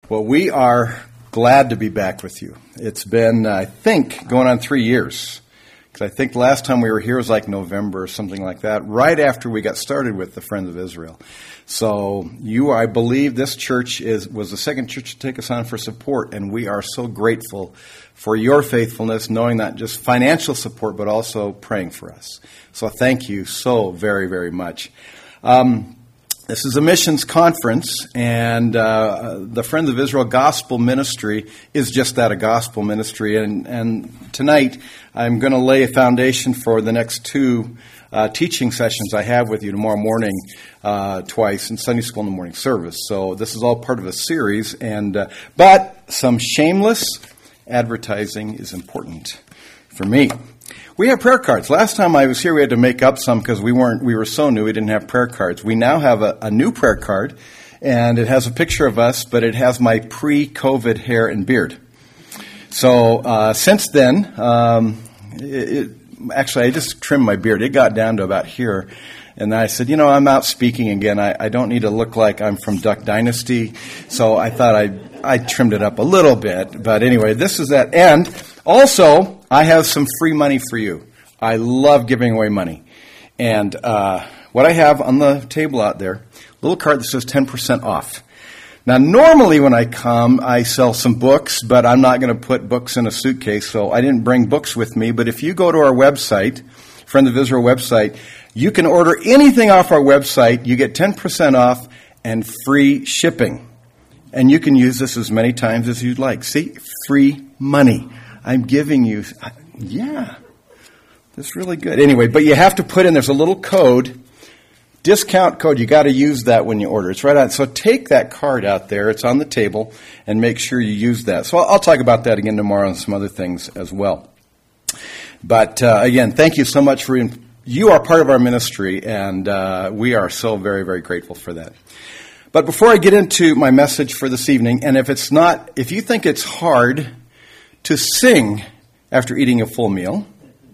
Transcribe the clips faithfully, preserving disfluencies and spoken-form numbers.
Well, we are glad to be back with you. It's been, I think, going on three years. Because I think the last time we were here was like November or something like that, right after we got started with the Friends of Israel. So you, I believe this church is was the second church to take us on for support, and we are so grateful for your faithfulness, knowing not just financial support, but also praying for us. So thank you so very, very much. Um, This is a missions conference, and uh, the Friends of Israel Gospel Ministry is just that, a gospel ministry. And, and tonight, I'm going to lay a foundation for the next two uh, teaching sessions I have with you tomorrow morning, uh, twice, and Sunday school in the morning service. So this is all part of a series, and uh, but some shameless advertising is important for me. We have prayer cards. Last time I was here, we had to make up some because we weren't. We were so new, we didn't have prayer cards. We now have a, a new prayer card, and it has a picture of us, but it has my pre-COVID hair and beard. So uh, since then, um, it, it, actually, I just trimmed my beard. It got down to about here, and I said, you know, I'm out speaking again. I, I don't need to look like I'm from Duck Dynasty, so I thought I I trimmed it up a little bit. But anyway, this is that. And also, I have some free money for you. I love giving away money. And uh, what I have on the table out there, a little card that says ten percent off. Now, normally when I come, I sell some books, but I'm not going to put books in a suitcase, so I didn't bring books with me. But if you go to our website, Friend of Israel website, you can order anything off our website. You get ten percent off and free shipping. And you can use this as many times as you'd like. See, free money. I'm giving you, yeah, that's really good. Anyway, but you have to put in, there's a little code, discount code. You got to use that when you order. It's right on. So take that card out there. It's on the table, and make sure you use that. So I'll talk about that again tomorrow and some other things as well. But uh, again, thank you so much for, you are part of our ministry, and uh, we are so very, very grateful for that. But before I get into my message for this evening, and if it's not, if you think it's hard to sing after eating a full meal,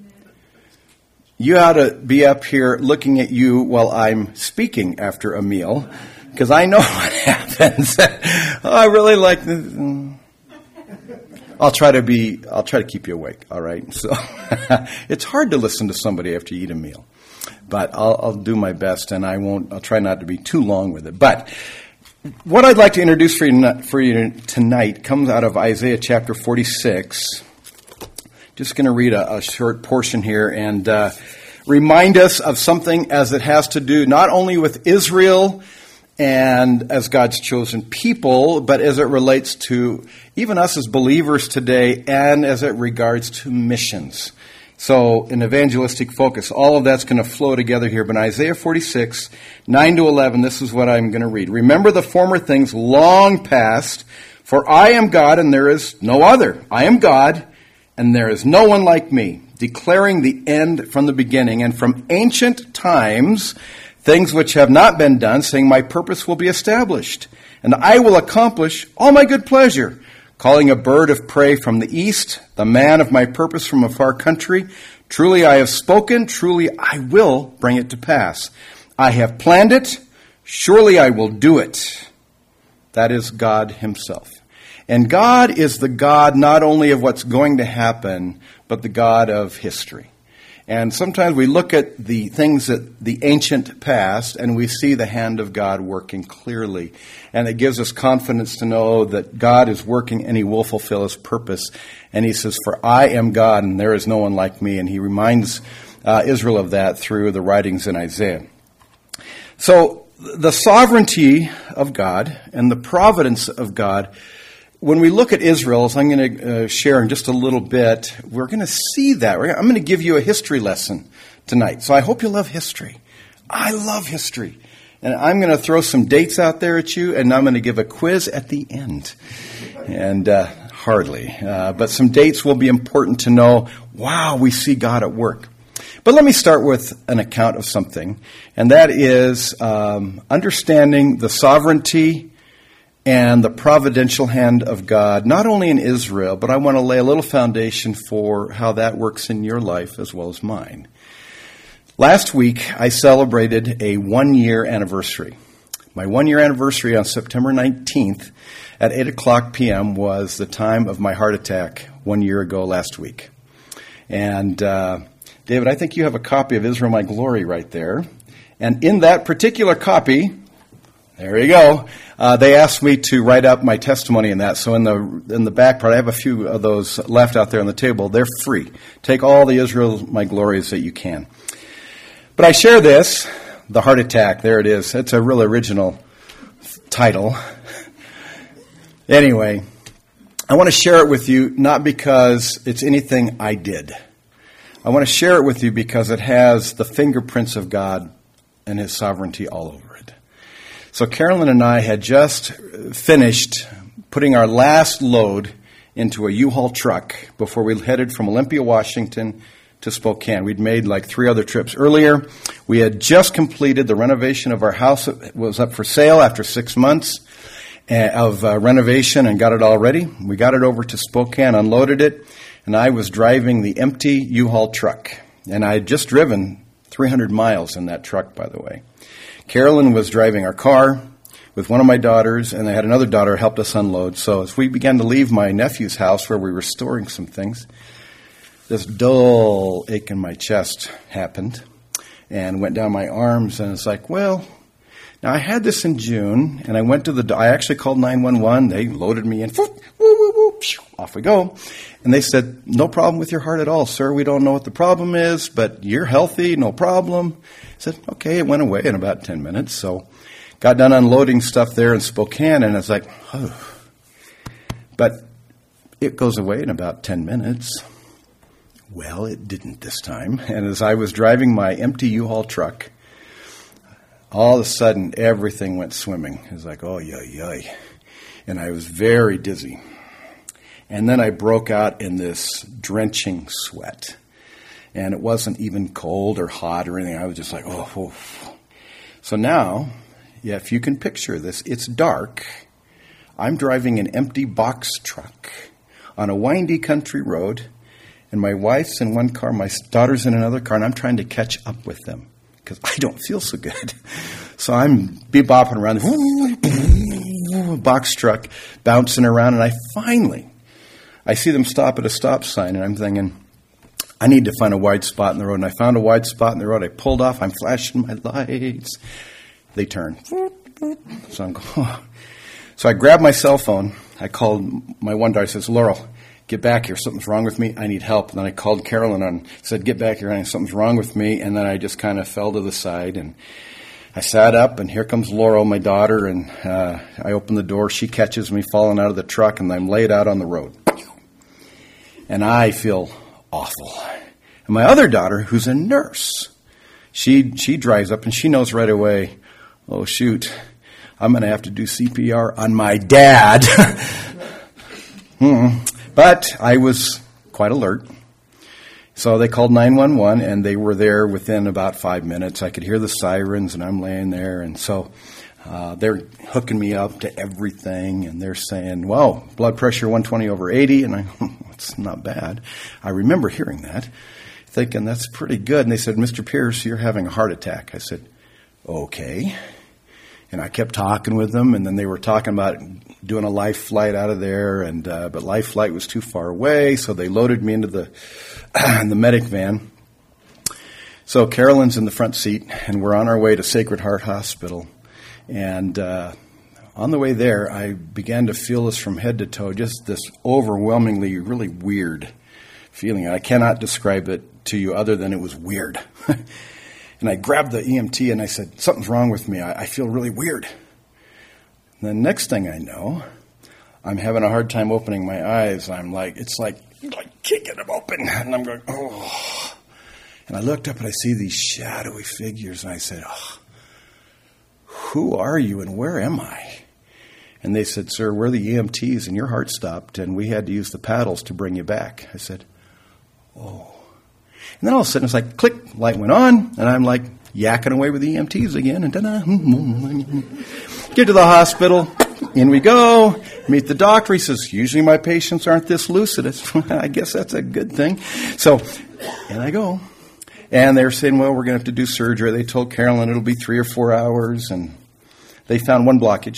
you ought to be up here looking at you while I'm speaking after a meal, because I know what happens. Oh, I really like this. I'll try to be, I'll try to keep you awake, all right? So it's hard to listen to somebody after you eat a meal, but I'll, I'll do my best, and I won't, I'll try not to be too long with it. But what I'd like to introduce for you, for you tonight comes out of Isaiah chapter forty-six. Just going to read a, a short portion here and uh, remind us of something as it has to do not only with Israel and as God's chosen people, but as it relates to even us as believers today and as it regards to missions. So, an evangelistic focus. All of that's going to flow together here. But in Isaiah forty-six, nine to eleven, this is what I'm going to read. Remember the former things long past, for I am God and there is no other. I am God and there is no one like me, declaring the end from the beginning and from ancient times, things which have not been done, saying my purpose will be established, and I will accomplish all my good pleasure. Calling a bird of prey from the east, the man of my purpose from a far country. Truly I have spoken, truly I will bring it to pass. I have planned it, surely I will do it. That is God himself. And God is the God not only of what's going to happen, but the God of history. And sometimes we look at the things that the ancient past and we see the hand of God working clearly. And it gives us confidence to know that God is working and he will fulfill his purpose. And he says, for I am God and there is no one like me. And he reminds uh, Israel of that through the writings in Isaiah. So the sovereignty of God and the providence of God, when we look at Israel, as I'm going to uh, share in just a little bit, we're going to see that. I'm going to give you a history lesson tonight. So I hope you love history. I love history. And I'm going to throw some dates out there at you, and I'm going to give a quiz at the end. And uh, hardly. Uh, but some dates will be important to know. Wow, we see God at work. But let me start with an account of something, and that is um, understanding the sovereignty and the providential hand of God, not only in Israel, but I want to lay a little foundation for how that works in your life as well as mine. Last week, I celebrated a one-year anniversary. My one-year anniversary on September nineteenth, at eight o'clock p.m. was the time of my heart attack one year ago last week. And uh, David, I think you have a copy of Israel My Glory right there. And in that particular copy, there you go, uh, they asked me to write up my testimony in that. So in the in the back part, I have a few of those left out there on the table. They're free. Take all the Israel My Glories that you can. But I share this, the heart attack. There it is. It's a real original title. Anyway, I want to share it with you not because it's anything I did. I want to share it with you because it has the fingerprints of God and His sovereignty all over it. So Carolyn and I had just finished putting our last load into a U-Haul truck before we headed from Olympia, Washington to Spokane. We'd made like three other trips earlier. We had just completed the renovation of our house. It was up for sale after six months of uh, renovation and got it all ready. We got it over to Spokane, unloaded it, and I was driving the empty U-Haul truck. And I had just driven three hundred miles in that truck, by the way. Carolyn was driving our car with one of my daughters, and I had another daughter who helped us unload. So as we began to leave my nephew's house where we were storing some things, this dull ache in my chest happened and went down my arms, and it's like, well, now I had this in June, and I went to the, I actually called nine one one. They loaded me in, woo, woo, woo, off we go. And they said, no problem with your heart at all, sir. We don't know what the problem is, but you're healthy, no problem. I said, okay, it went away in about ten minutes. So got done unloading stuff there in Spokane, and it's like, oh. But it goes away in about ten minutes. Well, it didn't this time. And as I was driving my empty U-Haul truck, all of a sudden, everything went swimming. It was like, oh, yay, yay. And I was very dizzy. And then I broke out in this drenching sweat. And it wasn't even cold or hot or anything. I was just like, oh, oh. So now, yeah, if you can picture this, it's dark. I'm driving an empty box truck on a windy country road. And my wife's in one car, my daughter's in another car, and I'm trying to catch up with them because I don't feel so good. So I'm bebopping around the box truck, bouncing around, and I finally, I see them stop at a stop sign, and I'm thinking, I need to find a wide spot in the road. And I found a wide spot in the road. I pulled off. I'm flashing my lights. They turn. So I'm going, oh. So I grabbed my cell phone. I called my one daughter. I says, Laurel, get back here. Something's wrong with me. I need help. And then I called Carolyn and said, get back here. Something's wrong with me. And then I just kind of fell to the side. And I sat up, and here comes Laurel, my daughter. And uh, I open the door. She catches me falling out of the truck, and I'm laid out on the road. And I feel awful. And my other daughter, who's a nurse, she she drives up, and she knows right away, oh, shoot, I'm going to have to do C P R on my dad. hmm. But I was quite alert. So they called nine one one, and they were there within about five minutes. I could hear the sirens, and I'm laying there. And so uh, they're hooking me up to everything, and they're saying, wow, blood pressure one twenty over eighty. And I, it's not bad. I remember hearing that, thinking that's pretty good. And they said, Mister Pierce, you're having a heart attack. I said, okay. And I kept talking with them, and then they were talking about doing a life flight out of there, and uh, but life flight was too far away, so they loaded me into the the medic van. So Carolyn's in the front seat, and we're on our way to Sacred Heart Hospital. And uh, on the way there, I began to feel this from head to toe, just this overwhelmingly really weird feeling. I cannot describe it to you other than it was weird. And I grabbed the E M T and I said, something's wrong with me. I, I feel really weird. And the next thing I know, I'm having a hard time opening my eyes. I'm like, it's like, like kicking them open. And I'm going, oh. And I looked up and I see these shadowy figures. And I said, oh, who are you and where am I? And they said, sir, we're the E M Ts and your heart stopped and we had to use the paddles to bring you back. I said, oh. And then all of a sudden, it's like, click, light went on, and I'm like yakking away with the E M Ts again, and ta-da. Get to the hospital, in we go, meet the doctor. He says, usually my patients aren't this lucid. I guess that's a good thing. So, and I go. And they're saying, well, we're going to have to do surgery. They told Carolyn it'll be three or four hours, and they found one blockage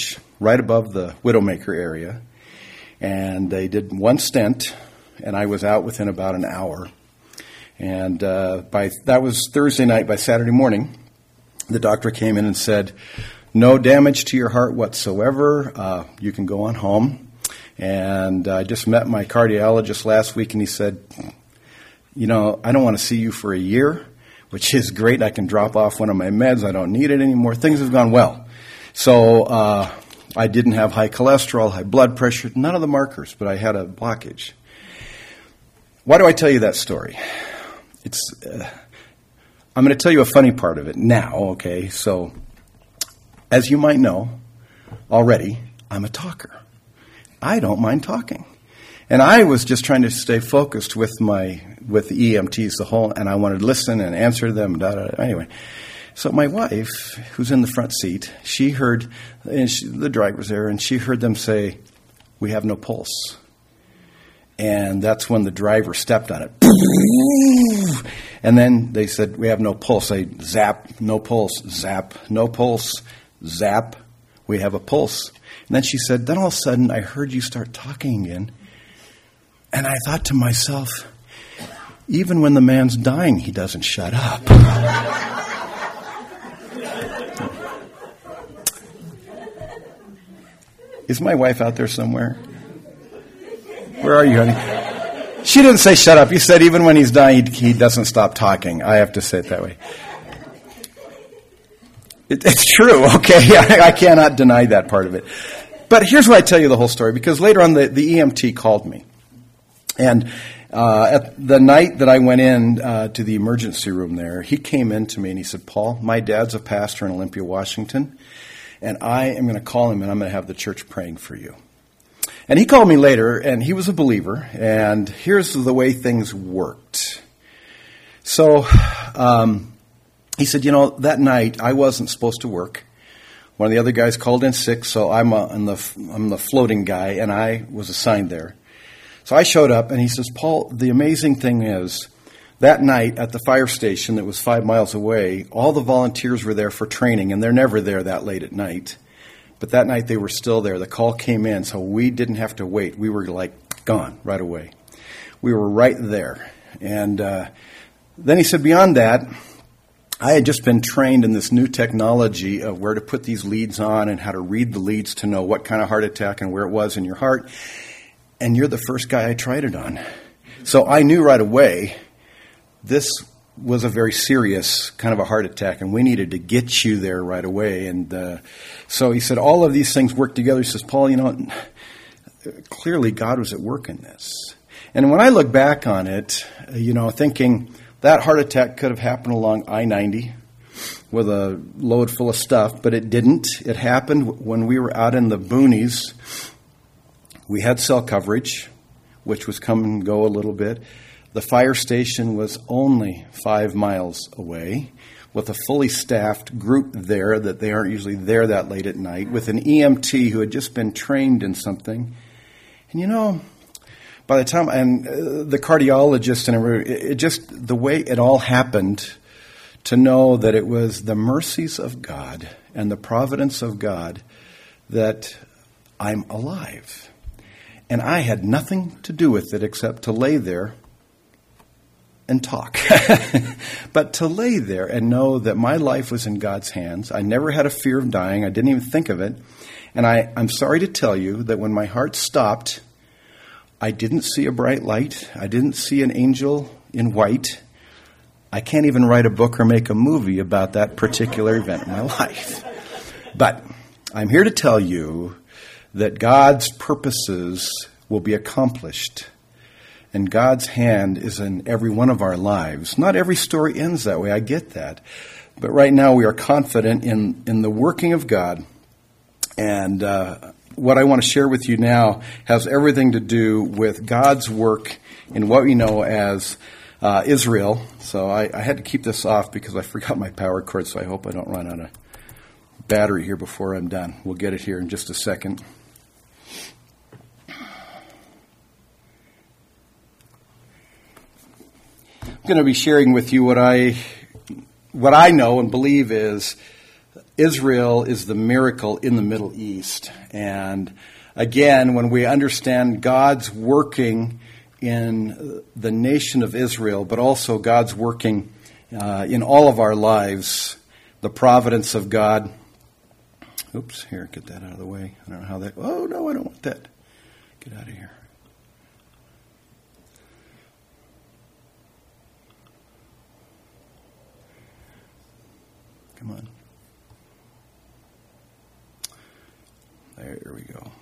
right above the Widowmaker area. And they did one stent, and I was out within about an hour. And uh, by that was Thursday night. By Saturday morning, the doctor came in and said, no damage to your heart whatsoever. Uh, you can go on home. And I just met my cardiologist last week, and he said, you know, I don't want to see you for a year, which is great. I can drop off one of my meds. I don't need it anymore. Things have gone well. So uh, I didn't have high cholesterol, high blood pressure, none of the markers, but I had a blockage. Why do I tell you that story? It's uh, I'm going to tell you a funny part of it now, okay? So as you might know already, I'm a talker. I don't mind talking. And I was just trying to stay focused with my with the E M Ts the whole, and I wanted to listen and answer them. Da, da, da. Anyway, so my wife, who's in the front seat, she heard, and she, the driver's there, and she heard them say, "We have no pulse." And that's when the driver stepped on it. And then they said, "We have no pulse." They zap, no pulse, zap, no pulse, zap. We have a pulse. And then she said, then all of a sudden I heard you start talking again. And I thought to myself, even when the man's dying, he doesn't shut up. Is my wife out there somewhere? Where are you, honey? She didn't say shut up. You said even when he's dying, he, he doesn't stop talking. I have to say it that way. It, it's true, okay? I, I cannot deny that part of it. But here's why I tell you the whole story, because later on the, the E M T called me. And uh, at the night that I went in uh, to the emergency room there, he came in to me and he said, Paul, my dad's a pastor in Olympia, Washington, and I am going to call him and I'm going to have the church praying for you. And he called me later, and he was a believer, and here's the way things worked. So um, he said, you know, that night I wasn't supposed to work. One of the other guys called in sick, so I'm, a, I'm, the, I'm the floating guy, and I was assigned there. So I showed up, and he says, Paul, the amazing thing is, that night at the fire station that was five miles away, all the volunteers were there for training, and they're never there that late at night. But that night they were still there. The call came in, so we didn't have to wait. We were like gone right away. We were right there. And uh, then he said, beyond that, I had just been trained in this new technology of where to put these leads on and how to read the leads to know what kind of heart attack and where it was in your heart. And you're the first guy I tried it on. So I knew right away this was a very serious kind of a heart attack, and we needed to get you there right away. And uh, so he said, all of these things work together. He says, Paul, you know, clearly God was at work in this. And when I look back on it, you know, thinking that heart attack could have happened along I ninety with a load full of stuff, but it didn't. It happened when we were out in the boonies. We had cell coverage, which was come and go a little bit. The fire station was only five miles away with a fully staffed group there that they aren't usually there that late at night, with an E M T who had just been trained in something. And, you know, by the time, and uh, the cardiologist, and it, it just, the way it all happened, to know that it was the mercies of God and the providence of God that I'm alive. And I had nothing to do with it except to lay there and talk. But to lay there and know that my life was in God's hands. I never had a fear of dying. I didn't even think of it. And I, I'm sorry to tell you that when my heart stopped, I didn't see a bright light. I didn't see an angel in white. I can't even write a book or make a movie about that particular event in my life. But I'm here to tell you that God's purposes will be accomplished. And God's hand is in every one of our lives. Not every story ends that way. I get that. But right now we are confident in, in the working of God. And uh, what I want to share with you now has everything to do with God's work in what we know as uh, Israel. So I, I had to keep this off because I forgot my power cord, so I hope I don't run out of battery here before I'm done. We'll get it here in just a second. I'm going to be sharing with you what I what I know and believe is Israel is the miracle in the Middle East. And again, when we understand God's working in the nation of Israel, but also God's working uh, in all of our lives, the providence of God. Oops, here, get that out of the way. I don't know how that, oh no, I don't want that. Get out of here. Come on. There we go.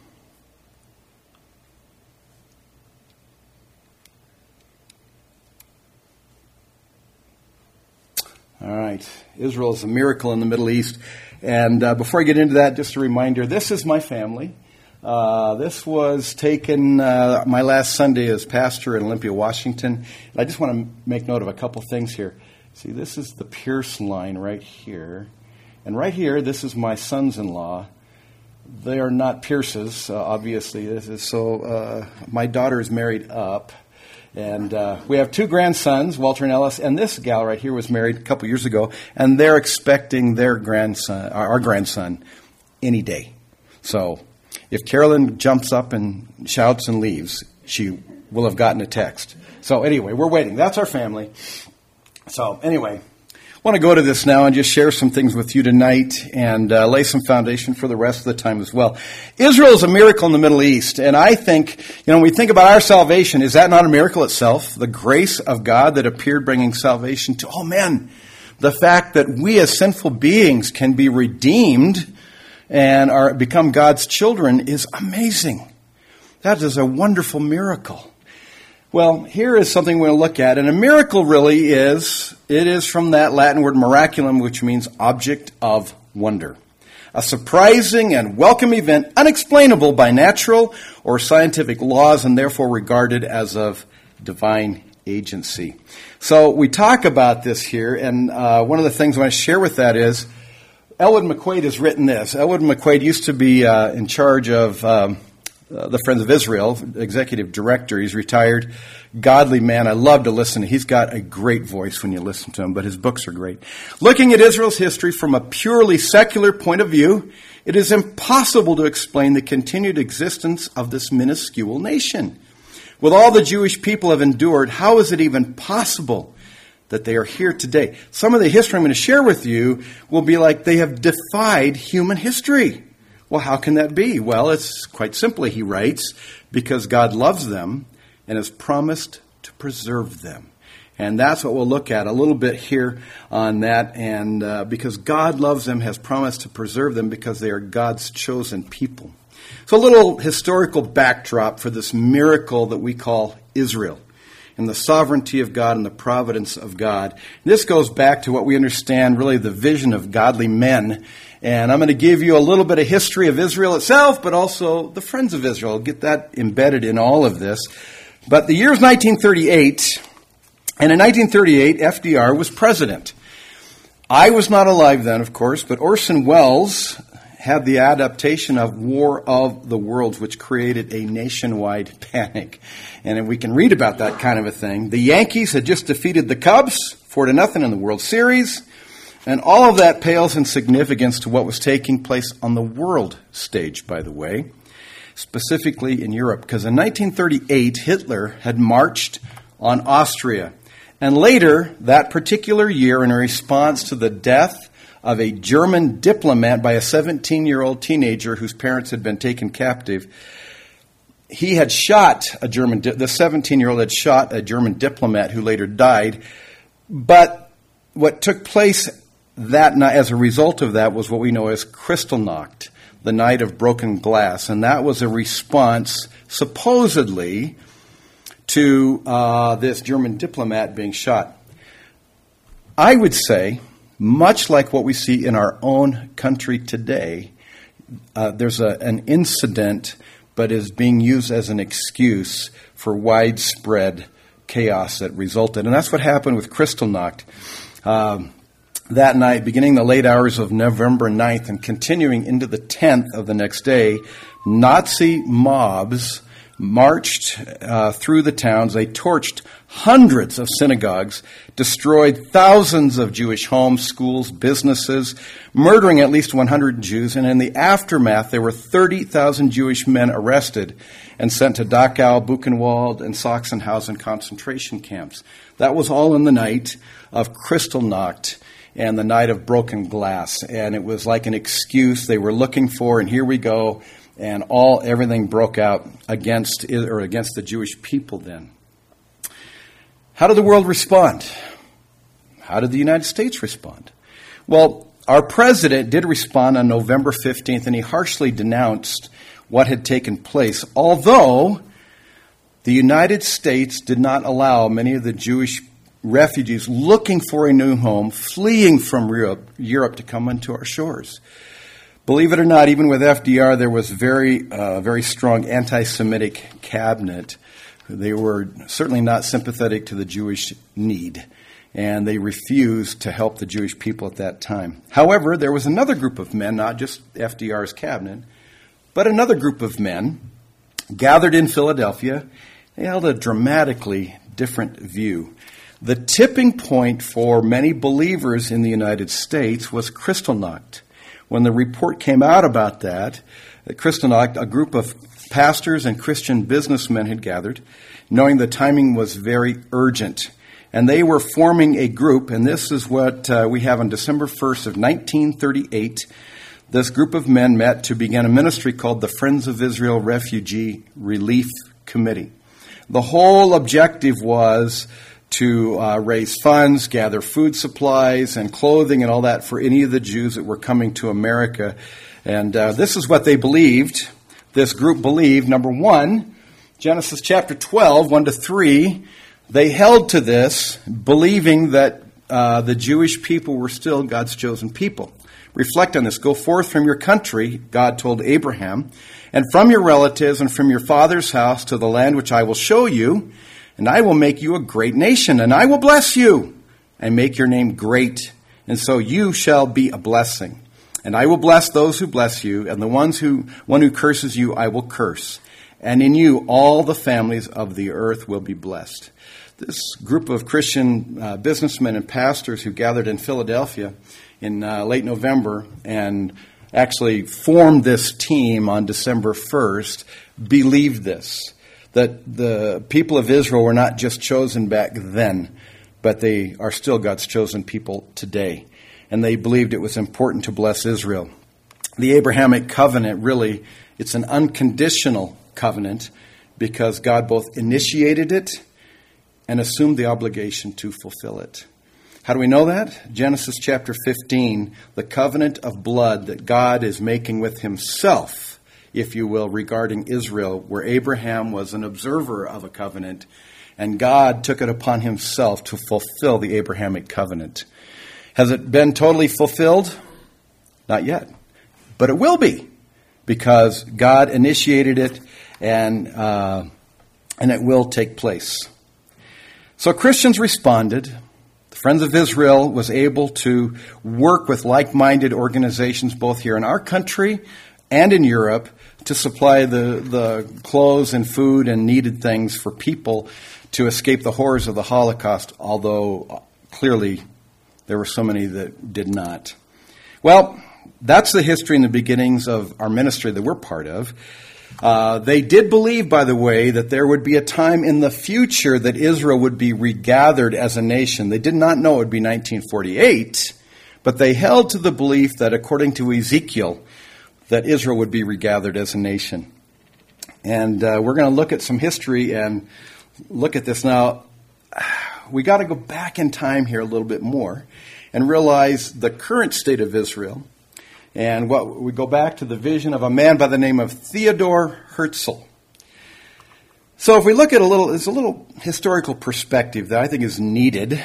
All right. Israel is a miracle in the Middle East. And uh, before I get into that, just a reminder, this is my family. Uh, this was taken uh, my last Sunday as pastor in Olympia, Washington. And I just want to make note of a couple things here. See, this is the Pierce line right here. And right here, this is my sons-in-law. They are not Pierces, uh, obviously. This is, so uh, my daughter is married up. And uh, we have two grandsons, Walter and Ellis, and this gal right here was married a couple years ago, and they're expecting their grandson, our grandson, any day. So if Carolyn jumps up and shouts and leaves, she will have gotten a text. So anyway, we're waiting. That's our family. So anyway, I want to go to this now and just share some things with you tonight and uh, lay some foundation for the rest of the time as well. Israel is a miracle in the Middle East, and I think, you know, when we think about our salvation, is that not a miracle itself? The grace of God that appeared bringing salvation to all men. The fact that we as sinful beings can be redeemed and are become God's children is amazing. That is a wonderful miracle. Well, here is something we'll look at. And a miracle really is, it is from that Latin word miraculum, which means object of wonder. A surprising and welcome event, unexplainable by natural or scientific laws, and therefore regarded as of divine agency. So we talk about this here, and uh, one of the things I want to share with that is, Elwood McQuaid has written this. Elwood McQuaid used to be uh, in charge of Um, Uh, the Friends of Israel, executive director. He's retired, godly man. I love to listen. He's got a great voice when you listen to him, but his books are great. Looking at Israel's history from a purely secular point of view, it is impossible to explain the continued existence of this minuscule nation. With all the Jewish people have endured, how is it even possible that they are here today? Some of the history I'm going to share with you will be like they have defied human history. Well, how can that be? Well, it's quite simply, he writes, because God loves them and has promised to preserve them. And that's what we'll look at a little bit here on that. And uh, because God loves them, has promised to preserve them because they are God's chosen people. So a little historical backdrop for this miracle that we call Israel, and the sovereignty of God and the providence of God. And this goes back to what we understand, really the vision of godly men. And I'm going to give you a little bit of history of Israel itself, but also the Friends of Israel. I'll get that embedded in all of this. But the year is nineteen thirty-eight, and in nineteen thirty-eight, F D R was president. I was not alive then, of course, but Orson Welles had the adaptation of War of the Worlds, which created a nationwide panic. And we can read about that kind of a thing. The Yankees had just defeated the Cubs, four to nothing in the World Series. And all of that pales in significance to what was taking place on the world stage, by the way, specifically in Europe. Because in nineteen thirty-eight, Hitler had marched on Austria. And later, that particular year, in a response to the death of a German diplomat by a seventeen-year-old teenager whose parents had been taken captive, he had shot a German, the seventeen-year-old had shot a German diplomat who later died. But what took place that night, as a result of that, was what we know as Kristallnacht, the night of broken glass. And that was a response, supposedly, to uh, this German diplomat being shot. I would say, much like what we see in our own country today, uh, there's a, an incident, but is being used as an excuse for widespread chaos that resulted. And that's what happened with Kristallnacht. Um, that night, beginning the late hours of November ninth and continuing into the tenth of the next day, Nazi mobs marched uh, through the towns. They torched hundreds of synagogues, destroyed thousands of Jewish homes, schools, businesses, murdering at least one hundred Jews. And in the aftermath, there were thirty thousand Jewish men arrested and sent to Dachau, Buchenwald, and Sachsenhausen concentration camps. That was all in the night of Kristallnacht and the night of broken glass. And it was like an excuse they were looking for, and here we go. And all everything broke out against or against the Jewish people then. How did the world respond? How did the United States respond? Well, our president did respond on November fifteenth, and he harshly denounced what had taken place, although the United States did not allow many of the Jewish refugees looking for a new home, fleeing from Europe, Europe to come into our shores. Believe it or not, even with F D R, there was very, uh, very strong anti-Semitic cabinet. They were certainly not sympathetic to the Jewish need, and they refused to help the Jewish people at that time. However, there was another group of men, not just F D R's cabinet, but another group of men gathered in Philadelphia. They held a dramatically different view. The tipping point for many believers in the United States was Kristallnacht. When the report came out about that, at Kristallnacht, a group of pastors and Christian businessmen had gathered, knowing the timing was very urgent. And they were forming a group, and this is what uh, we have on December first of nineteen thirty-eight. This group of men met to begin a ministry called the Friends of Israel Refugee Relief Committee. The whole objective was to uh, raise funds, gather food supplies and clothing and all that for any of the Jews that were coming to America. And uh, this is what they believed. This group believed, number one, Genesis chapter twelve, one to three, they held to this, believing that uh, the Jewish people were still God's chosen people. Reflect on this. Go forth from your country, God told Abraham, and from your relatives and from your father's house to the land which I will show you, and I will make you a great nation, and I will bless you and make your name great, and so you shall be a blessing. And I will bless those who bless you, and the ones who one who curses you I will curse. And in you all the families of the earth will be blessed. This group of Christian uh, businessmen and pastors who gathered in Philadelphia in uh, late November and actually formed this team on December first believed this, that the people of Israel were not just chosen back then, but they are still God's chosen people today. And they believed it was important to bless Israel. The Abrahamic covenant, really, it's an unconditional covenant because God both initiated it and assumed the obligation to fulfill it. How do we know that? Genesis chapter fifteen, the covenant of blood that God is making with himself, if you will, regarding Israel, where Abraham was an observer of a covenant, and God took it upon himself to fulfill the Abrahamic covenant. Has it been totally fulfilled? Not yet. But it will be, because God initiated it, and uh, and it will take place. So Christians responded. The Friends of Israel was able to work with like-minded organizations both here in our country and in Europe to supply the, the clothes and food and needed things for people to escape the horrors of the Holocaust, although clearly there were so many that did not. Well, that's the history and the beginnings of our ministry that we're part of. Uh, they did believe, by the way, that there would be a time in the future that Israel would be regathered as a nation. They did not know it would be nineteen forty-eight, but they held to the belief that, according to Ezekiel, that Israel would be regathered as a nation. And uh, we're going to look at some history and look at this. Now, we got to go back in time here a little bit more and realize the current state of Israel. And what we go back to the vision of a man by the name of Theodor Herzl. So if we look at a little, there's a little historical perspective that I think is needed.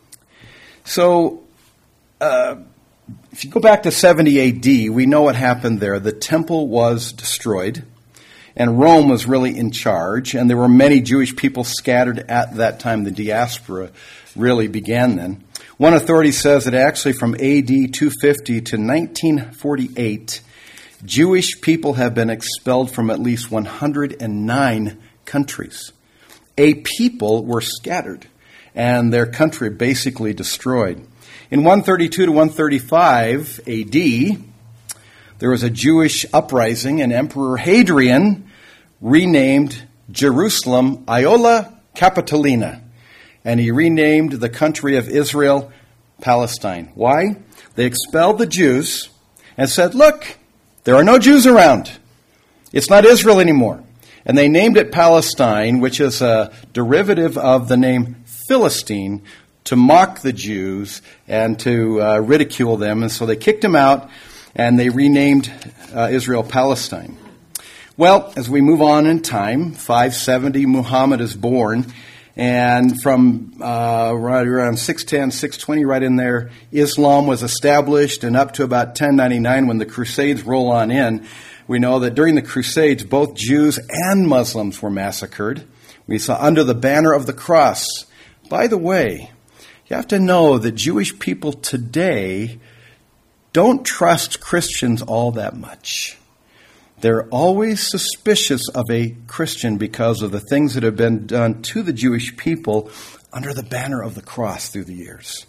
So uh, if you go back to seventy A D, we know what happened there. The temple was destroyed, and Rome was really in charge, and there were many Jewish people scattered at that time. The diaspora really began then. One authority says that actually from A D two fifty to nineteen forty-eight, Jewish people have been expelled from at least one hundred nine countries. A people were scattered and their country basically destroyed. In one thirty-two to one thirty-five A D, there was a Jewish uprising, and Emperor Hadrian renamed Jerusalem Iola Capitolina, and he renamed the country of Israel Palestine. Why? They expelled the Jews and said, look, there are no Jews around. It's not Israel anymore. And they named it Palestine, which is a derivative of the name Philistine, to mock the Jews and to uh, ridicule them. And so they kicked them out, and they renamed uh, Israel Palestine. Well, as we move on in time, five seventy, Muhammad is born. And from uh, right around six ten, six twenty, right in there, Islam was established. And up to about ten ninety-nine, when the Crusades roll on in, we know that during the Crusades, both Jews and Muslims were massacred. We saw under the banner of the cross. By the way, you have to know that Jewish people today don't trust Christians all that much. They're always suspicious of a Christian because of the things that have been done to the Jewish people under the banner of the cross through the years.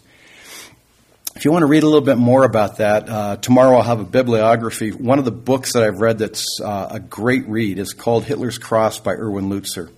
If you want to read a little bit more about that, uh, tomorrow I'll have a bibliography. One of the books that I've read that's uh, a great read is called Hitler's Cross by Erwin Lutzer.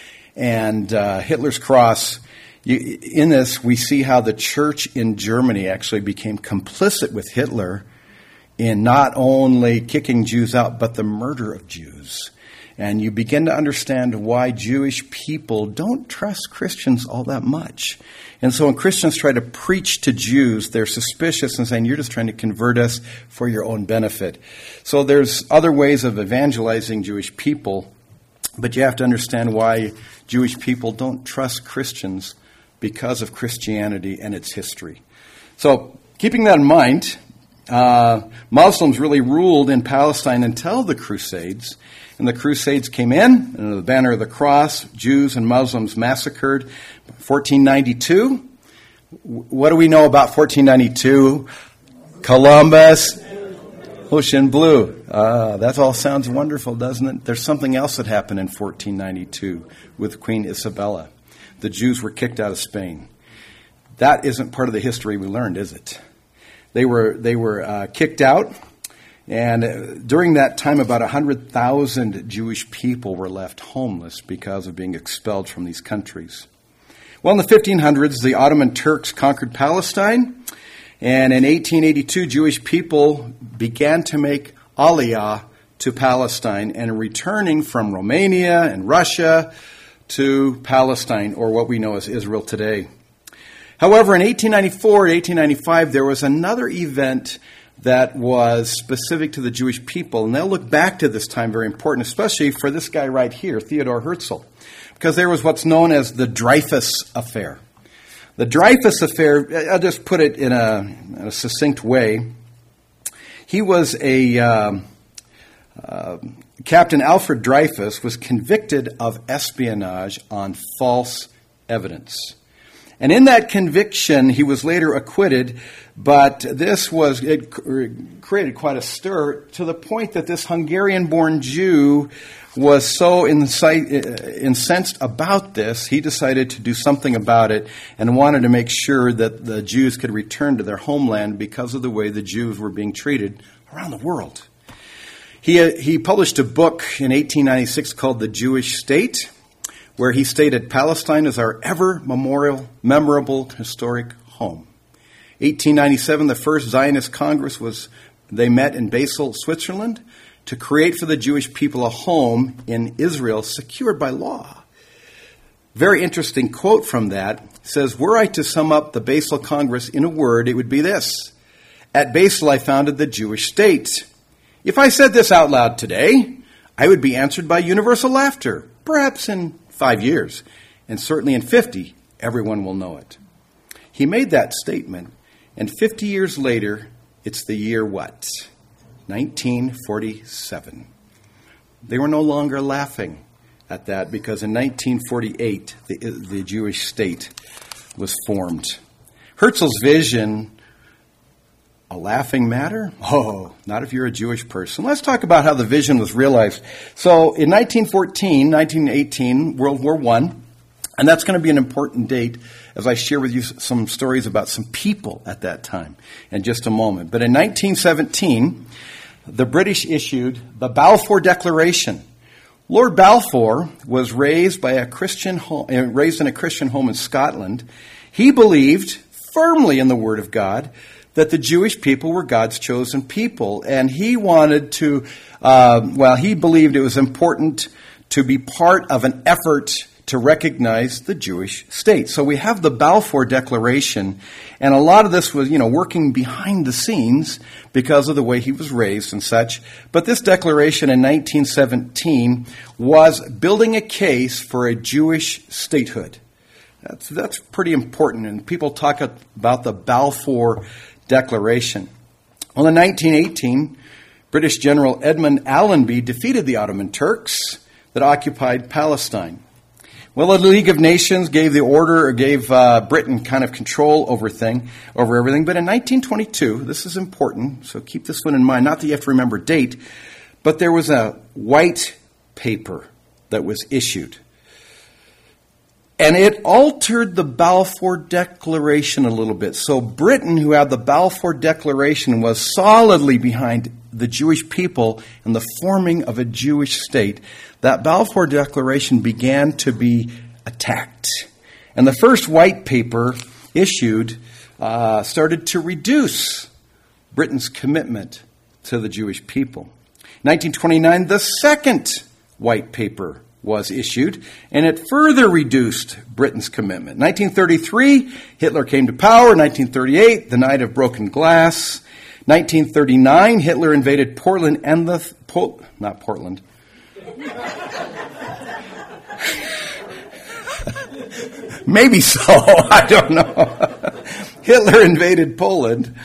And uh, Hitler's Cross, you, in this, we see how the church in Germany actually became complicit with Hitler in not only kicking Jews out, but the murder of Jews. And you begin to understand why Jewish people don't trust Christians all that much. And so when Christians try to preach to Jews, they're suspicious and saying, you're just trying to convert us for your own benefit. So there's other ways of evangelizing Jewish people, but you have to understand why Jewish people don't trust Christians because of Christianity and its history. So keeping that in mind, Uh, Muslims really ruled in Palestine until the Crusades. And the Crusades came in, under the banner of the cross, Jews and Muslims massacred. fourteen ninety-two. What do we know about fourteen ninety-two? Columbus, ocean blue. Ah, that all sounds wonderful, doesn't it? There's something else that happened in fourteen ninety-two with Queen Isabella. The Jews were kicked out of Spain. That isn't part of the history we learned, is it? They were they were uh, kicked out, and uh, during that time, about one hundred thousand Jewish people were left homeless because of being expelled from these countries. Well, in the fifteen hundreds, the Ottoman Turks conquered Palestine, and in eighteen eighty-two, Jewish people began to make aliyah to Palestine and returning from Romania and Russia to Palestine, or what we know as Israel today. However, in eighteen ninety-four and eighteen ninety-five, there was another event that was specific to the Jewish people. And they'll look back to this time very important, especially for this guy right here, Theodor Herzl, because there was what's known as the Dreyfus Affair. The Dreyfus Affair, I'll just put it in a, in a succinct way. He was a... Um, uh, Captain Alfred Dreyfus was convicted of espionage on false evidence. And in that conviction, he was later acquitted, but this was, it created quite a stir to the point that this Hungarian-born Jew was so incensed about this, he decided to do something about it and wanted to make sure that the Jews could return to their homeland because of the way the Jews were being treated around the world. He, he published a book in eighteen ninety-six called The Jewish State, where he stated, Palestine is our ever memorial, memorable, historic home. eighteen ninety-seven, the first Zionist Congress was, they met in Basel, Switzerland, to create for the Jewish people a home in Israel secured by law. Very interesting quote from that. It says, were I to sum up the Basel Congress in a word, it would be this. At Basel, I founded the Jewish state. If I said this out loud today, I would be answered by universal laughter, perhaps in five years, and certainly in fifty, everyone will know it. He made that statement, and fifty years later, it's the year what? nineteen forty-seven. They were no longer laughing at that because in nineteen forty-eight, the, the Jewish state was formed. Herzl's vision A laughing matter? Oh, not if you're a Jewish person. Let's talk about how the vision was realized. So in nineteen fourteen, nineteen eighteen, World War One, and that's going to be an important date as I share with you some stories about some people at that time in just a moment. But in nineteen seventeen, the British issued the Balfour Declaration. Lord Balfour was raised by a Christian home, raised in a Christian home in Scotland. He believed firmly in the Word of God that the Jewish people were God's chosen people. And he wanted to, uh, well, he believed it was important to be part of an effort to recognize the Jewish state. So we have the Balfour Declaration, and a lot of this was, you know, working behind the scenes because of the way he was raised and such. But this declaration in nineteen seventeen was building a case for a Jewish statehood. That's, that's pretty important, and people talk about the Balfour Declaration. Well, in nineteen eighteen, British General Edmund Allenby defeated the Ottoman Turks that occupied Palestine. Well, the League of Nations gave the order, or gave uh, Britain kind of control over thing, over everything. But in nineteen twenty-two, this is important, so keep this one in mind. Not that you have to remember date, but there was a white paper that was issued. And it altered the Balfour Declaration a little bit. So Britain, who had the Balfour Declaration, was solidly behind the Jewish people and the forming of a Jewish state. That Balfour Declaration began to be attacked. And the first white paper issued uh, started to reduce Britain's commitment to the Jewish people. In nineteen twenty-nine, the second white paper was issued, and it further reduced Britain's commitment. nineteen thirty-three, Hitler came to power. nineteen thirty-eight, the Night of Broken Glass. nineteen thirty-nine, Hitler invaded Portland and the... Po- not Portland. Maybe so. I don't know. Hitler invaded Poland.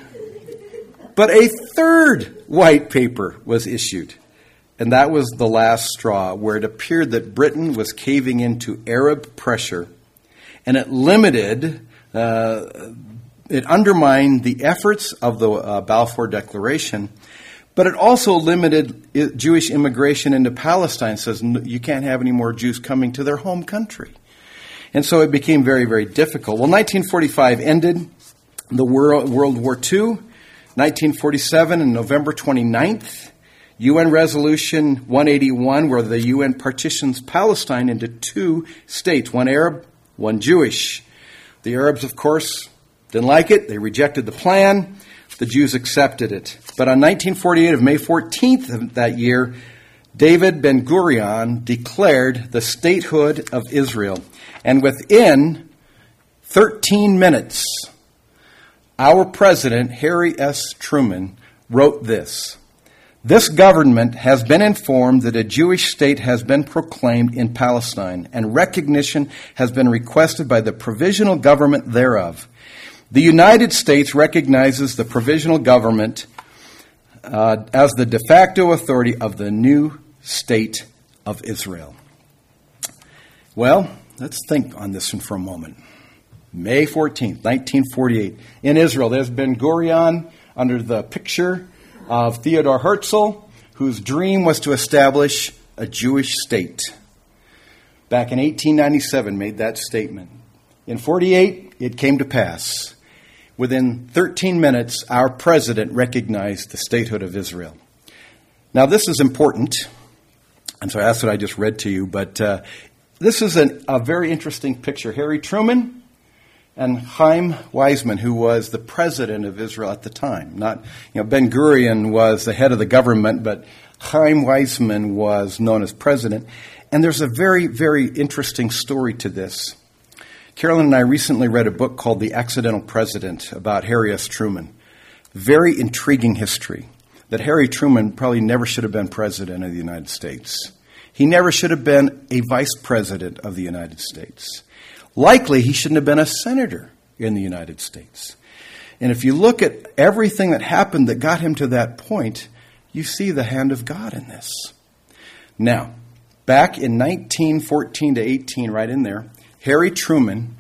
But a third white paper was issued. And that was the last straw, where it appeared that Britain was caving into Arab pressure, and it limited, uh, it undermined the efforts of the uh, Balfour Declaration, but it also limited Jewish immigration into Palestine. It says you can't have any more Jews coming to their home country. And so it became very, very difficult. Well, nineteen forty-five ended the World, World War Two. nineteen forty-seven, on November twenty-ninth, U N Resolution one eighty-one, where the U N partitions Palestine into two states, one Arab, one Jewish. The Arabs, of course, didn't like it. They rejected the plan. The Jews accepted it. But on nineteen forty-eight, of May fourteenth of that year, David Ben-Gurion declared the statehood of Israel. And within thirteen minutes, our president, Harry S. Truman, wrote this: "This government has been informed that a Jewish state has been proclaimed in Palestine, and recognition has been requested by the provisional government thereof. The United States recognizes the provisional government uh, as the de facto authority of the new state of Israel." Well, let's think on this one for a moment. May fourteenth, nineteen forty-eight. In Israel, there's Ben-Gurion under the picture of Theodor Herzl, whose dream was to establish a Jewish state. Back in eighteen ninety-seven, made that statement. In forty-eight, it came to pass. Within thirteen minutes, our president recognized the statehood of Israel. Now, this is important, and so that's what I just read to you, but uh, this is an, a very interesting picture. Harry Truman and Chaim Weizmann, who was the president of Israel at the time. Not, you know, Ben-Gurion was the head of the government, but Chaim Weizmann was known as president. And there's a very, very interesting story to this. Carolyn and I recently read a book called The Accidental President about Harry S. Truman. Very intriguing history. That Harry Truman probably never should have been president of the United States. He never should have been a vice president of the United States. Likely, he shouldn't have been a senator in the United States. And if you look at everything that happened that got him to that point, you see the hand of God in this. Now, back in nineteen fourteen to eighteen, right in there, Harry Truman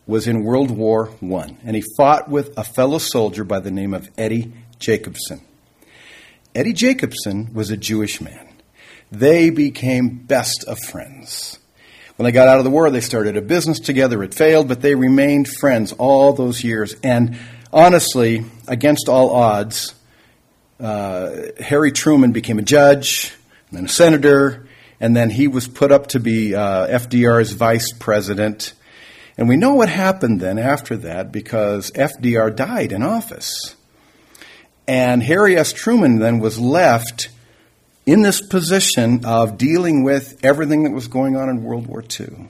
was in World War One, and he fought with a fellow soldier by the name of Eddie Jacobson. Eddie Jacobson was a Jewish man. They became best of friends. When they got out of the war, they started a business together. It failed, but they remained friends all those years. And honestly, against all odds, uh, Harry Truman became a judge, and then a senator, and then he was put up to be uh, F D R's vice president. And we know what happened then after that because F D R died in office. And Harry S. Truman then was left in this position of dealing with everything that was going on in World War Two.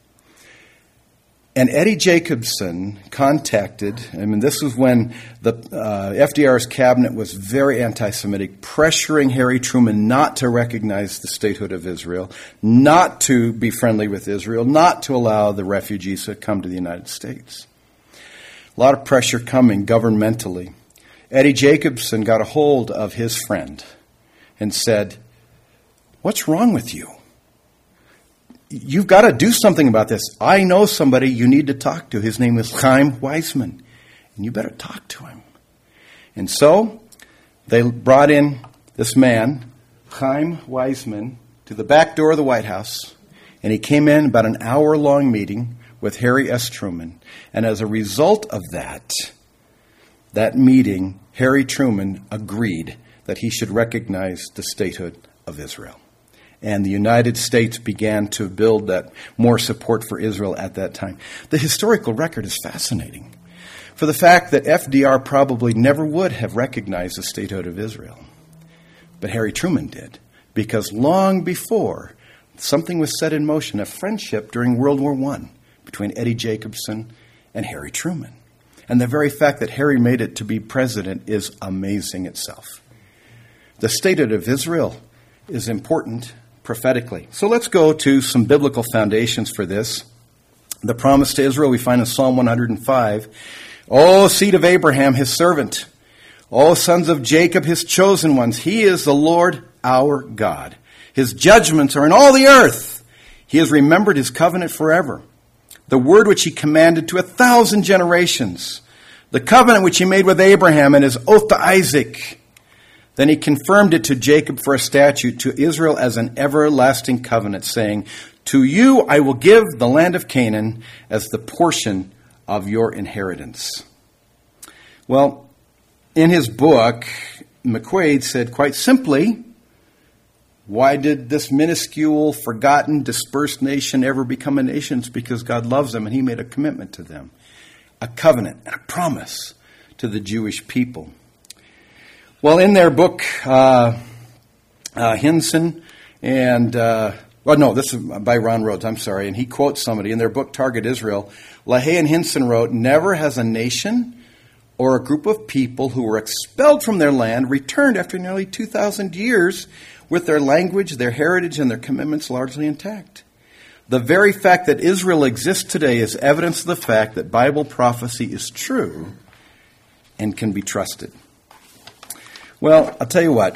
And Eddie Jacobson contacted, I mean, this was when the uh, F D R's cabinet was very anti-Semitic, pressuring Harry Truman not to recognize the statehood of Israel, not to be friendly with Israel, not to allow the refugees to come to the United States. A lot of pressure coming governmentally. Eddie Jacobson got a hold of his friend and said, "What's wrong with you? You've got to do something about this. I know somebody you need to talk to. His name is Chaim Weizmann, and you better talk to him." And so they brought in this man, Chaim Weizmann, to the back door of the White House, and he came in about an hour-long meeting with Harry S. Truman. And as a result of that, that meeting, Harry Truman agreed that he should recognize the statehood of Israel. And the United States began to build that more support for Israel at that time. The historical record is fascinating for the fact that F D R probably never would have recognized the statehood of Israel. But Harry Truman did, because long before, something was set in motion, a friendship during World War One between Eddie Jacobson and Harry Truman. And the very fact that Harry made it to be president is amazing itself. The statehood of Israel is important prophetically. So let's go to some biblical foundations for this. The promise to Israel we find in Psalm one hundred five. O seed of Abraham, his servant. O sons of Jacob, his chosen ones. He is the Lord our God. His judgments are in all the earth. He has remembered his covenant forever. The word which he commanded to a thousand generations. The covenant which he made with Abraham and his oath to Isaac. Then he confirmed it to Jacob for a statute, to Israel as an everlasting covenant, saying, "To you I will give the land of Canaan as the portion of your inheritance." Well, in his book, McQuaid said quite simply, why did this minuscule, forgotten, dispersed nation ever become a nation? It's because God loves them and he made a commitment to them, a covenant and a promise to the Jewish people. Well, in their book, uh, uh, Hinson and, uh, well, no, this is by Ron Rhodes, I'm sorry, and he quotes somebody in their book, Target Israel. LaHaye and Hinson wrote, "Never has a nation or a group of people who were expelled from their land returned after nearly two thousand years with their language, their heritage, and their commitments largely intact. The very fact that Israel exists today is evidence of the fact that Bible prophecy is true and can be trusted." Well, I'll tell you what.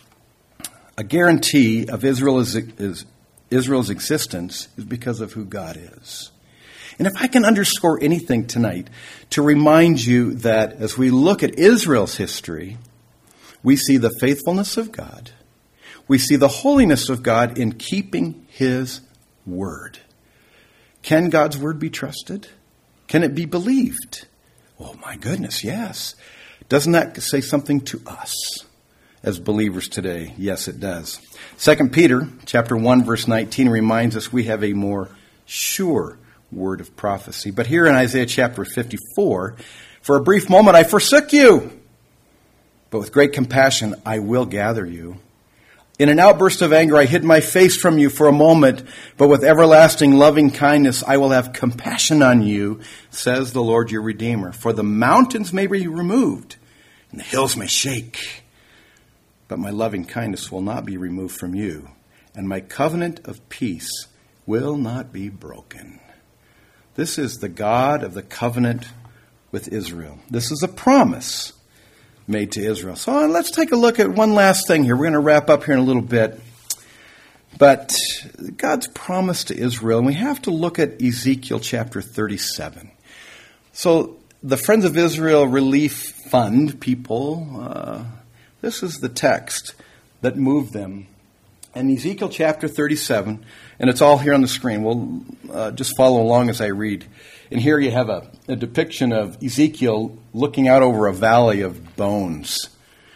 A guarantee of Israel's, is, Israel's existence is because of who God is. And if I can underscore anything tonight to remind you that as we look at Israel's history, we see the faithfulness of God. We see the holiness of God in keeping his word. Can God's word be trusted? Can it be believed? Oh my goodness, yes. Doesn't that say something to us as believers today? Yes, it does. Second Peter chapter one, verse nineteen reminds us we have a more sure word of prophecy. But here in Isaiah chapter fifty-four, for a brief moment I forsook you, but with great compassion I will gather you. In an outburst of anger I hid my face from you for a moment, but with everlasting loving kindness I will have compassion on you, says the Lord your Redeemer. For the mountains may be removed, and the hills may shake, but my loving kindness will not be removed from you, and my covenant of peace will not be broken. This is the God of the covenant with Israel. This is a promise made to Israel. So let's take a look at one last thing here. We're going to wrap up here in a little bit. But God's promise to Israel, and we have to look at Ezekiel chapter thirty-seven. So the Friends of Israel Relief Fund people, uh, this is the text that moved them. And Ezekiel chapter thirty-seven, and it's all here on the screen. We'll uh, just follow along as I read. And here you have a, a depiction of Ezekiel looking out over a valley of bones.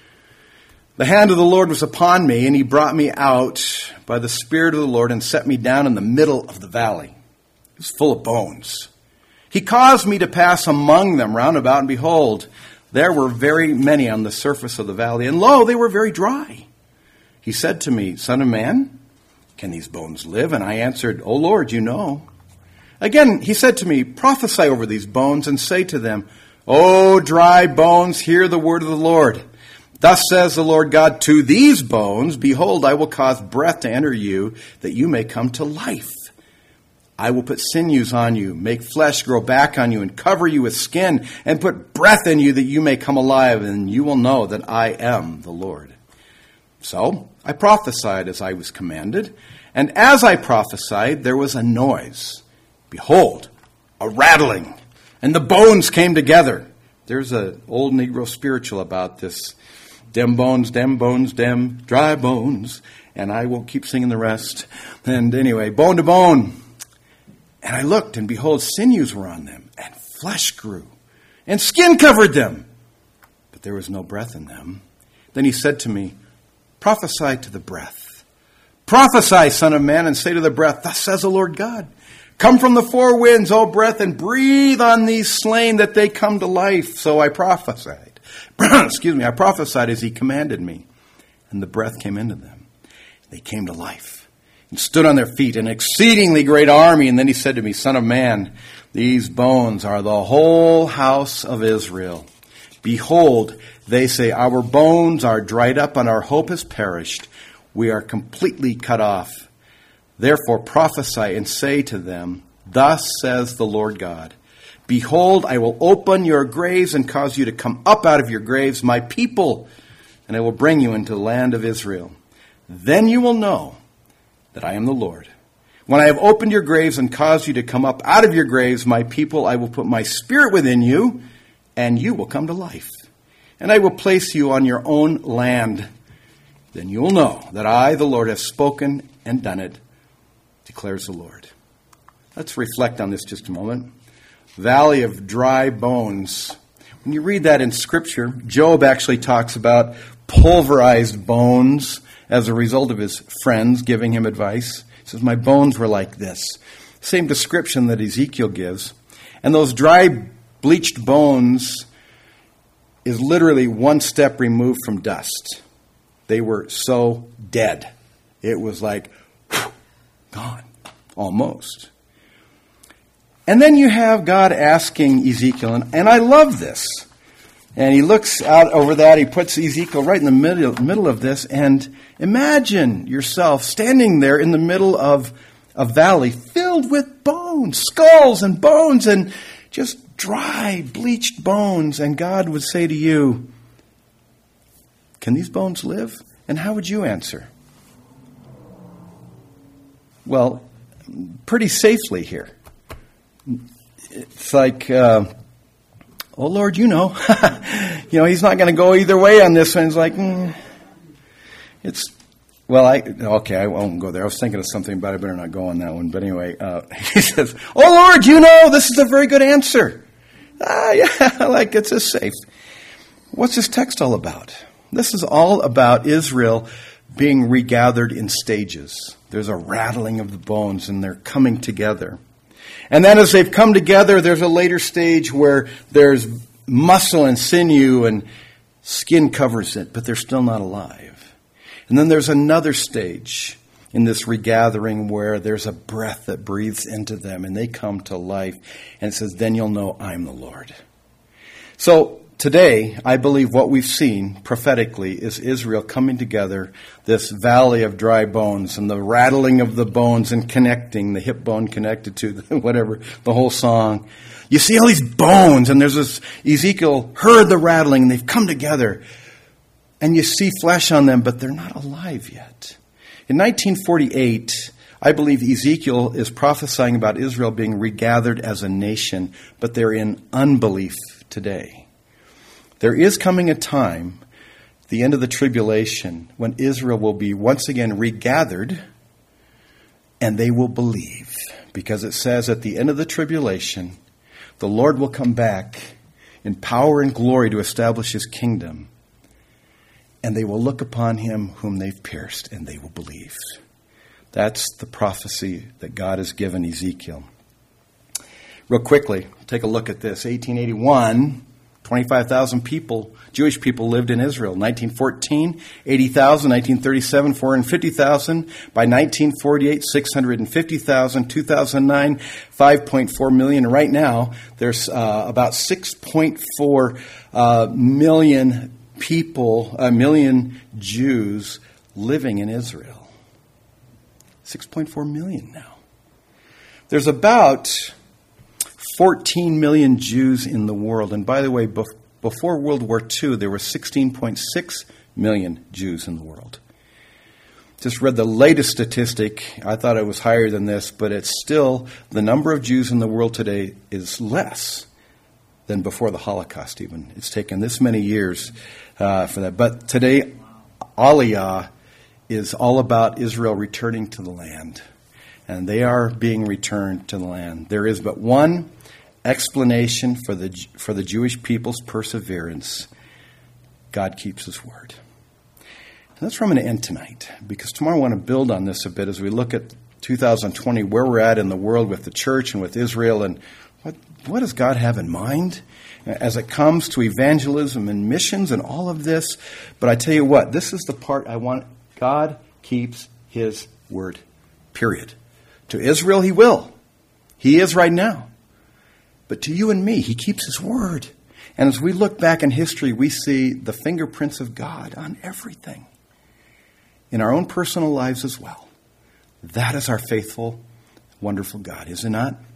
The hand of the Lord was upon me, and he brought me out by the Spirit of the Lord and set me down in the middle of the valley. It was full of bones. He caused me to pass among them round about, and behold, there were very many on the surface of the valley, and lo, they were very dry. He said to me, Son of man, can these bones live? And I answered, O Lord, you know. Again, he said to me, prophesy over these bones and say to them, O dry bones, hear the word of the Lord. Thus says the Lord God, to these bones, behold, I will cause breath to enter you, that you may come to life. I will put sinews on you, make flesh grow back on you, and cover you with skin, and put breath in you, that you may come alive, and you will know that I am the Lord. So I prophesied as I was commanded, and as I prophesied, there was a noise. Behold, a rattling, and the bones came together. There's an old Negro spiritual about this. Dem bones, dem bones, dem dry bones. And I won't keep singing the rest. And anyway, bone to bone. And I looked, and behold, sinews were on them, and flesh grew, and skin covered them. But there was no breath in them. Then he said to me, prophesy to the breath. Prophesy, son of man, and say to the breath, thus says the Lord God. Come from the four winds, O breath, and breathe on these slain that they come to life. So I prophesied. Excuse me, I prophesied as he commanded me. And the breath came into them. They came to life and stood on their feet, an exceedingly great army. And then he said to me, Son of man, these bones are the whole house of Israel. Behold, they say, our bones are dried up and our hope has perished. We are completely cut off. Therefore prophesy and say to them, thus says the Lord God, behold, I will open your graves and cause you to come up out of your graves, my people, and I will bring you into the land of Israel. Then you will know that I am the Lord. When I have opened your graves and caused you to come up out of your graves, my people, I will put my spirit within you, and you will come to life. And I will place you on your own land. Then you will know that I, the Lord, have spoken and done it, declares the Lord. Let's reflect on this just a moment. Valley of dry bones. When you read that in Scripture, Job actually talks about pulverized bones as a result of his friends giving him advice. He says, my bones were like this. Same description that Ezekiel gives. And those dry, bleached bones is literally one step removed from dust. They were so dead. It was like, whew, gone, almost. And then you have God asking Ezekiel, and, and I love this. And he looks out over that, he puts Ezekiel right in the middle, middle of this, and imagine yourself standing there in the middle of a valley filled with bones, skulls and bones, and just dry, bleached bones. And God would say to you, can these bones live? And how would you answer? Well, pretty safely here. It's like, uh, oh, Lord, you know. you know, he's not going to go either way on this one. It's like, mm, it's, well, I, okay, I won't go there. I was thinking of something, but I better not go on that one. But anyway, uh, he says, oh, Lord, you know, this is a very good answer. Ah, yeah, like it's as safe. What's this text all about? This is all about Israel being regathered in stages. There's a rattling of the bones, and they're coming together. And then as they've come together, there's a later stage where there's muscle and sinew and skin covers it, but they're still not alive. And then there's another stage in this regathering where there's a breath that breathes into them and they come to life. And it says, then you'll know I'm the Lord. So today, I believe what we've seen prophetically is Israel coming together, this valley of dry bones and the rattling of the bones and connecting, the hip bone connected to the, whatever, the whole song. You see all these bones, and there's this, Ezekiel heard the rattling, and they've come together. And you see flesh on them, but they're not alive yet. In nineteen forty-eight, I believe Ezekiel is prophesying about Israel being regathered as a nation, but they're in unbelief today. There is coming a time, the end of the tribulation, when Israel will be once again regathered, and they will believe. Because it says at the end of the tribulation, the Lord will come back in power and glory to establish his kingdom. And they will look upon him whom they've pierced, and they will believe. That's the prophecy that God has given Ezekiel. Real quickly, take a look at this. eighteen eighty-one, twenty-five thousand people, Jewish people lived in Israel. nineteen fourteen, eighty thousand. nineteen thirty-seven, four hundred fifty thousand. By nineteen forty-eight, six hundred fifty thousand. two thousand nine, five point four million. Right now, there's uh, about six point four uh, million people, a million Jews living in Israel. six point four million now. There's about fourteen million Jews in the world. And by the way, bef- before World War Two, there were sixteen point six million Jews in the world. Just read the latest statistic. I thought it was higher than this, but it's still, the number of Jews in the world today is less than before the Holocaust even. It's taken this many years uh, for that. But today, Aliyah is all about Israel returning to the land. And they are being returned to the land. There is but one explanation for the for the Jewish people's perseverance. God keeps his word. And that's where I'm going to end tonight, because tomorrow I want to build on this a bit as we look at two thousand twenty, where we're at in the world with the church and with Israel, and what, what does God have in mind as it comes to evangelism and missions and all of this. But I tell you what, this is the part I want. God keeps his word, period. To Israel, he will. He is right now. But to you and me, he keeps his word. And as we look back in history, we see the fingerprints of God on everything. In our own personal lives as well. That is our faithful, wonderful God, is it not?